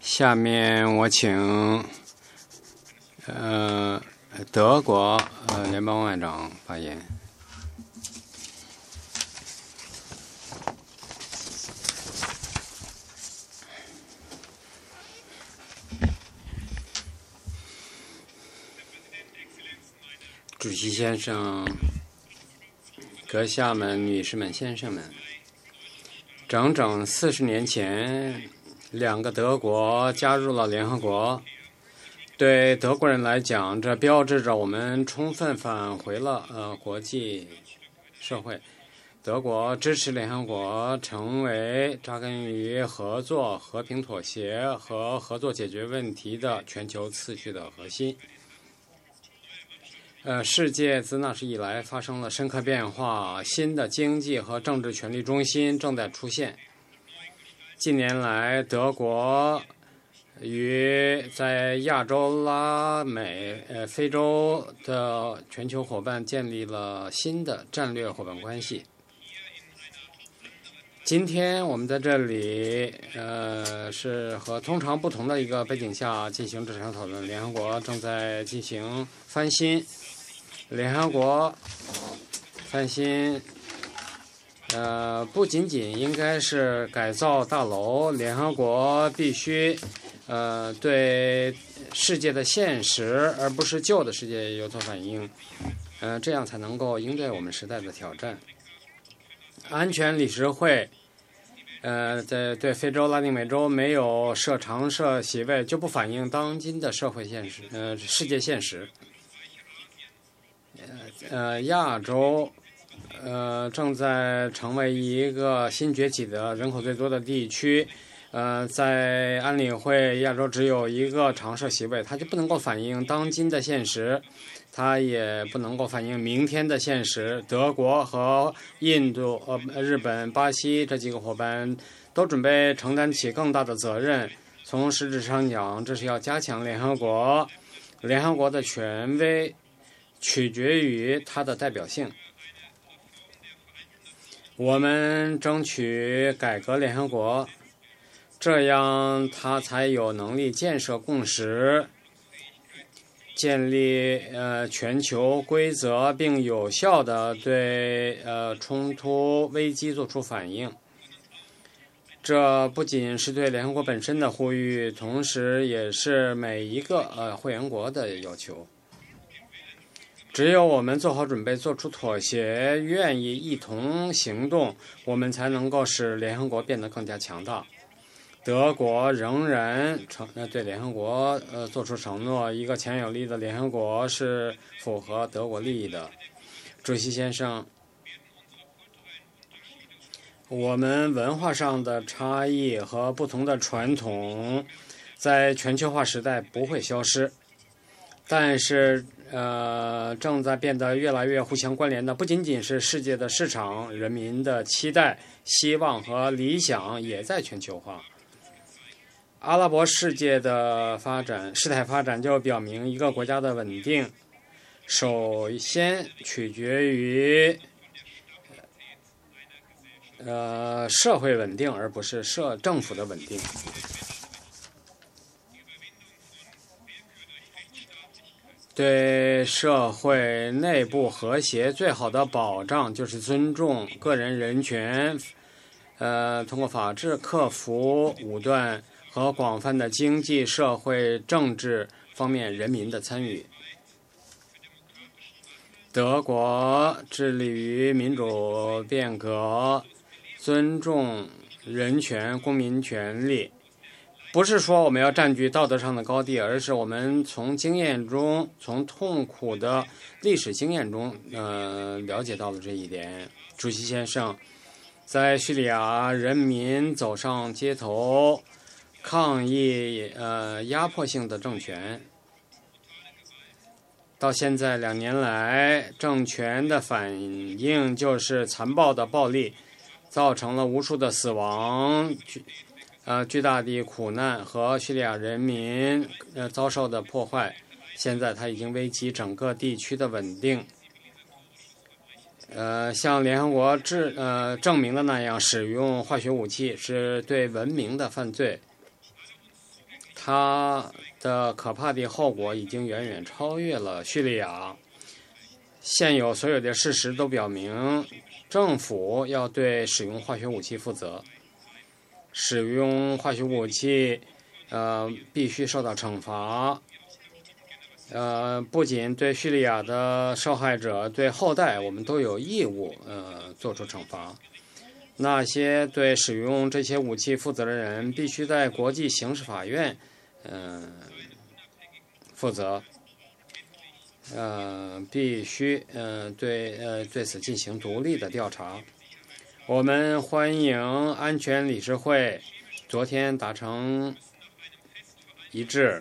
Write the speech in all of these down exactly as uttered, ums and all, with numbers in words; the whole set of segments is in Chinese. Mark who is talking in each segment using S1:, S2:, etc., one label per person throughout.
S1: 下面我请呃德国呃联邦外长发言。主席先生、阁下们、女士们、先生们，整整四十年前，两个德国加入了联合国。对德国人来讲，这标志着我们充分返回了呃国际社会。德国支持联合国成为扎根于合作、和平妥协和合作解决问题的全球秩序的核心。呃，世界自那时以来发生了深刻变化，新的经济和政治权力中心正在出现。近年来，德国与在亚洲、拉美、呃非洲的全球伙伴建立了新的战略伙伴关系。今天我们在这里，呃，是和通常不同的一个背景下进行这场讨论。联合国正在进行翻新。联合国翻新，呃，不仅仅应该是改造大楼，联合国必须，呃，对世界的现实而不是旧的世界有所反应，呃，这样才能够应对我们时代的挑战。安全理事会，呃，在对非洲、拉丁美洲没有设常设席位，就不反映当今的社会现实，呃，世界现实。呃，亚洲，呃，正在成为一个新崛起的人口最多的地区。呃，在安理会，亚洲只有一个常设席位，它就不能够反映当今的现实，它也不能够反映明天的现实。德国和印度、呃、日本、巴西这几个伙伴都准备承担起更大的责任。从实质上讲，这是要加强联合国，联合国的权威取决于它的代表性。我们争取改革联合国，这样它才有能力建设共识，建立呃全球规则，并有效地对呃冲突危机作出反应。这不仅是对联合国本身的呼吁，同时也是每一个呃会员国的要求。只有我们做好准备，做出妥协，愿意一同行动，我们才能够使联合国变得更加强大。德国仍然承对联合国呃做出承诺，一个强有力的联合国是符合德国利益的。主席先生，我们文化上的差异和不同的传统，在全球化时代不会消失，但是。呃，正在变得越来越互相关联的，不仅仅是世界的市场，人民的期待、希望和理想也在全球化。阿拉伯世界的发展，事态发展就表明，一个国家的稳定，首先取决于呃社会稳定，而不是社政府的稳定。对社会内部和谐最好的保障就是尊重个人人权，呃，通过法治克服武断和广泛的经济、社会、政治方面人民的参与。德国致力于民主变革，尊重人权、公民权利。不是说我们要占据道德上的高地，而是我们从经验中，从痛苦的历史经验中，呃，了解到了这一点。主席先生，在叙利亚人民走上街头抗议呃压迫性的政权，到现在两年来，政权的反应就是残暴的暴力，造成了无数的死亡。呃，巨大的苦难和叙利亚人民呃遭受的破坏，现在它已经危及整个地区的稳定。呃，像联合国制呃证明的那样，使用化学武器是对文明的犯罪。 它的可怕的后果已经远远超越了叙利亚。现有所有的事实都表明，政府要对使用化学武器负责。使用化学武器，呃，必须受到惩罚。呃，不仅对叙利亚的受害者，对后代，我们都有义务，呃，做出惩罚。那些对使用这些武器负责的人，必须在国际刑事法院，嗯、呃，负责。呃，必须，呃，对，呃，对此进行独立的调查。我们欢迎安全理事会昨天达成一致，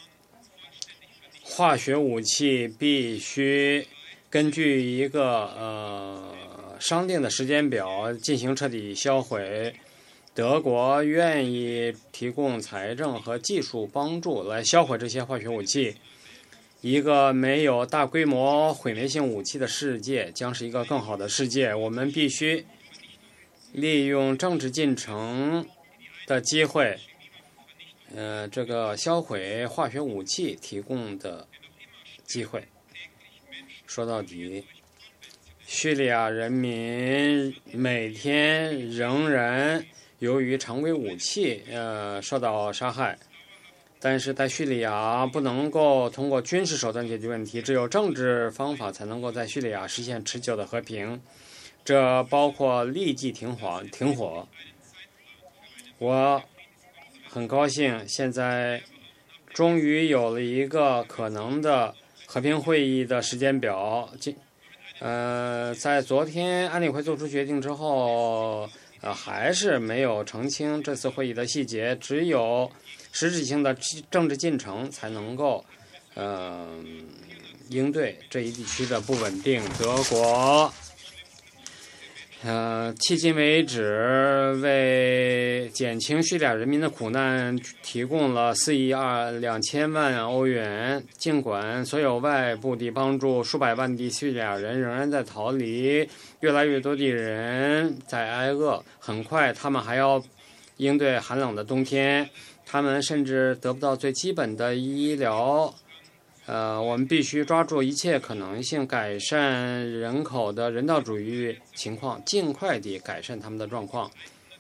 S1: 化学武器必须根据一个呃商定的时间表进行彻底销毁。德国愿意提供财政和技术帮助来销毁这些化学武器。一个没有大规模毁灭性武器的世界将是一个更好的世界。我们必须利用政治进程的机会，呃，这个销毁化学武器提供的机会。说到底，叙利亚人民每天仍然由于常规武器呃受到杀害，但是在叙利亚不能够通过军事手段解决问题，只有政治方法才能够在叙利亚实现持久的和平。这包括立即停火。停火。我很高兴，现在终于有了一个可能的和平会议的时间表。呃，在昨天安理会做出决定之后，呃，还是没有澄清这次会议的细节。只有实质性的政治进程才能够，呃，应对这一地区的不稳定。德国。呃，迄今为止，为减轻叙利亚人民的苦难，提供了四亿二两千万欧元。尽管所有外部的帮助，数百万的叙利亚人仍然在逃离，越来越多的人在挨饿。很快，他们还要应对寒冷的冬天，他们甚至得不到最基本的医疗。呃，我们必须抓住一切可能性，改善人口的人道主义情况，尽快地改善他们的状况。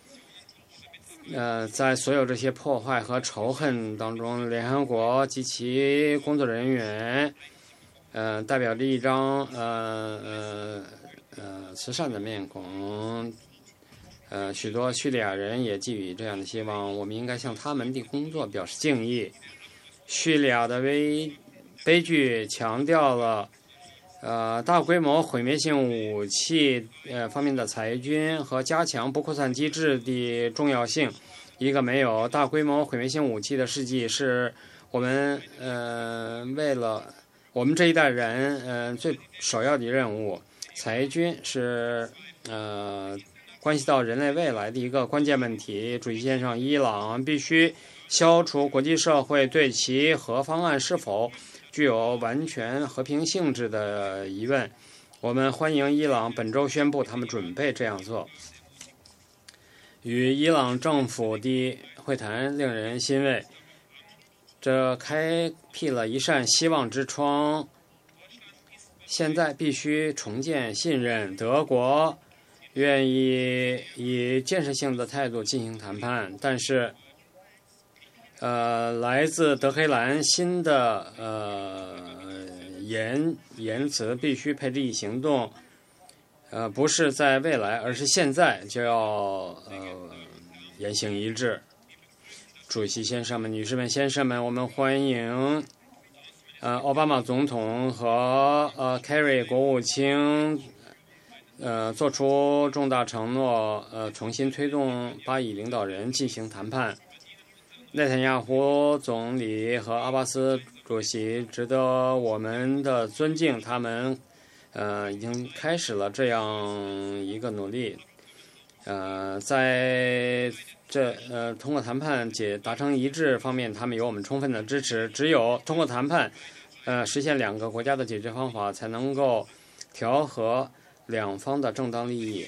S1: 呃，在所有这些破坏和仇恨当中，联合国及其工作人员，呃，代表着一张呃呃呃慈善的面孔。呃，许多叙利亚人也寄予这样的希望。我们应该向他们的工作表示敬意。叙利亚的危悲剧强调了，呃，大规模毁灭性武器呃方面的裁军和加强不扩散机制的重要性。一个没有大规模毁灭性武器的世纪，是我们呃为了我们这一代人呃最首要的任务。裁军是呃关系到人类未来的一个关键问题。主席先生，伊朗必须消除国际社会对其核方案是否具有完全和平性质的疑问。我们欢迎伊朗本周宣布他们准备这样做。与伊朗政府的会谈令人欣慰，这开辟了一扇希望之窗。现在必须重建信任。德国愿意以建设性的态度进行谈判，但是呃，来自德黑兰新的呃言言辞必须配以行动，呃，不是在未来，而是现在就要呃言行一致。主席先生们、女士们、先生们，我们欢迎呃奥巴马总统和呃 Kerry 国务卿呃做出重大承诺，呃重新推动巴以领导人进行谈判。内塔尼亚胡总理和阿巴斯主席值得我们的尊敬，他们呃已经开始了这样一个努力。呃，在这呃通过谈判解达成一致方面，他们有我们充分的支持。只有通过谈判，呃实现两个国家的解决方法，才能够调和两方的正当利益。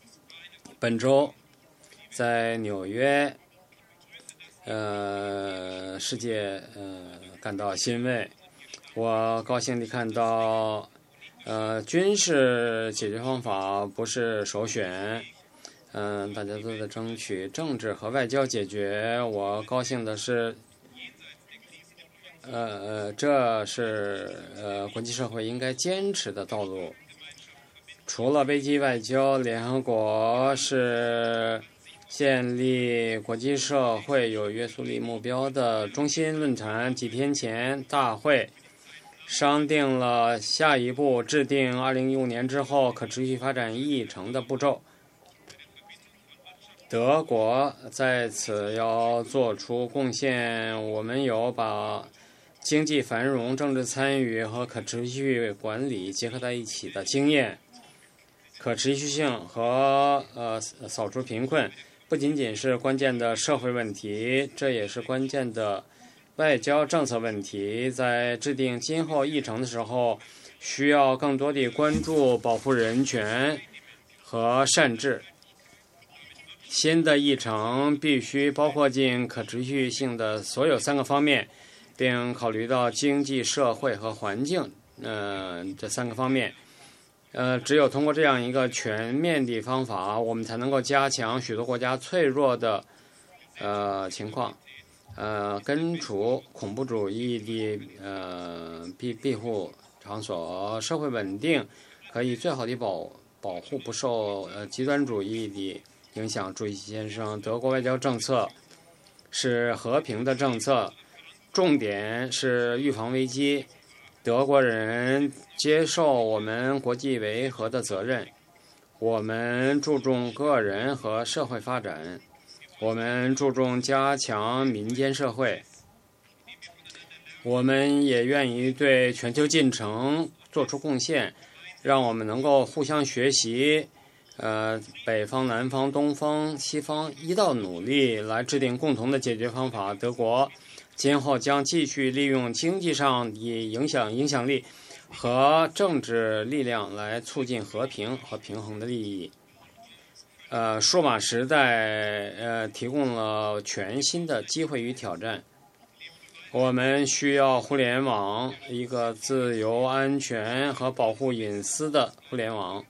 S1: 本周在纽约。呃， 世界呃感到欣慰。我高兴地看到，呃，军事解决方法不是首选，嗯、呃，大家都在争取政治和外交解决。我高兴的是，呃呃，这是呃国际社会应该坚持的道路。除了危机外交，联合国是建立国际社会有约束力目标的中心论坛。几天前，大会商定了下一步制定二零一五年之后可持续发展议程的步骤。德国在此要做出贡献，我们有把经济繁荣、政治参与和可持续管理结合在一起的经验。可持续性和呃扫除贫困不仅仅是关键的社会问题，这也是关键的外交政策问题。在制定今后议程的时候，需要更多地关注保护人权和善治。新的议程必须包括进可持续性的所有三个方面，并考虑到经济、社会和环境呃这三个方面。呃，只有通过这样一个全面的方法，我们才能够加强许多国家脆弱的呃情况，呃，根除恐怖主义的呃庇庇护场所，社会稳定可以最好的保保护不受呃极端主义的影响。朱熹先生，德国外交政策是和平的政策，重点是预防危机。德国人接受我们国际维和的责任，我们注重个人和社会发展，我们注重加强民间社会，我们也愿意对全球进程做出贡献，让我们能够互相学习，呃，北方、南方、东方、西方一道努力来制定共同的解决方法。德国今后将继续利用经济上的影响影响力和政治力量来促进和平和平衡的利益。呃，数码时代呃提供了全新的机会与挑战。我们需要互联网，一个自由、安全和保护隐私的互联网。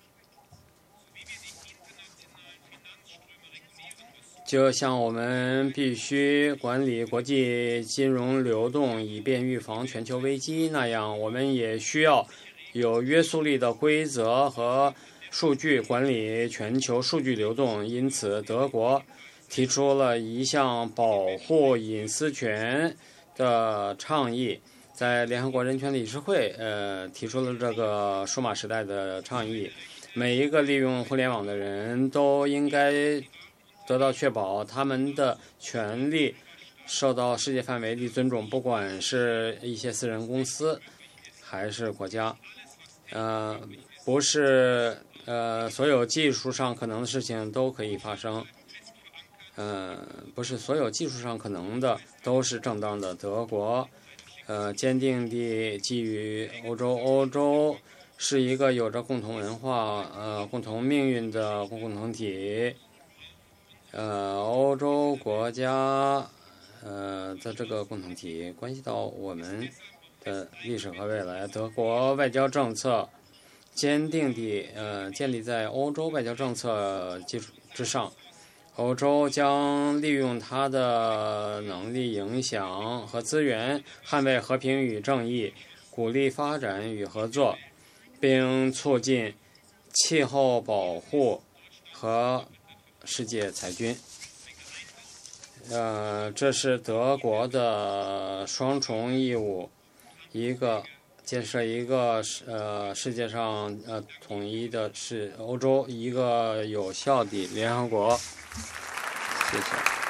S1: 就像我们必须管理国际金融流动以便预防全球危机那样，我们也需要有约束力的规则和数据管理全球数据流动。因此，德国提出了一项保护隐私权的倡议，在联合国人权理事会呃提出了这个数码时代的倡议。每一个利用互联网的人都应该得到确保他们的权利受到世界范围的尊重，不管是一些私人公司还是国家。呃，不是呃所有技术上可能的事情都可以发生。呃，不是所有技术上可能的都是正当的。德国呃坚定地基于欧洲，欧洲是一个有着共同文化、呃共同命运的共同体。呃，欧洲国家，呃的这个共同体关系到我们的历史和未来。德国外交政策坚定地呃建立在欧洲外交政策基础之上。欧洲将利用它的能力、影响和资源，捍卫和平与正义，鼓励发展与合作，并促进气候保护和世界裁军。呃，这是德国的双重义务，一个建设一个呃世界上呃统一的是欧洲，一个有效的联合国。谢谢。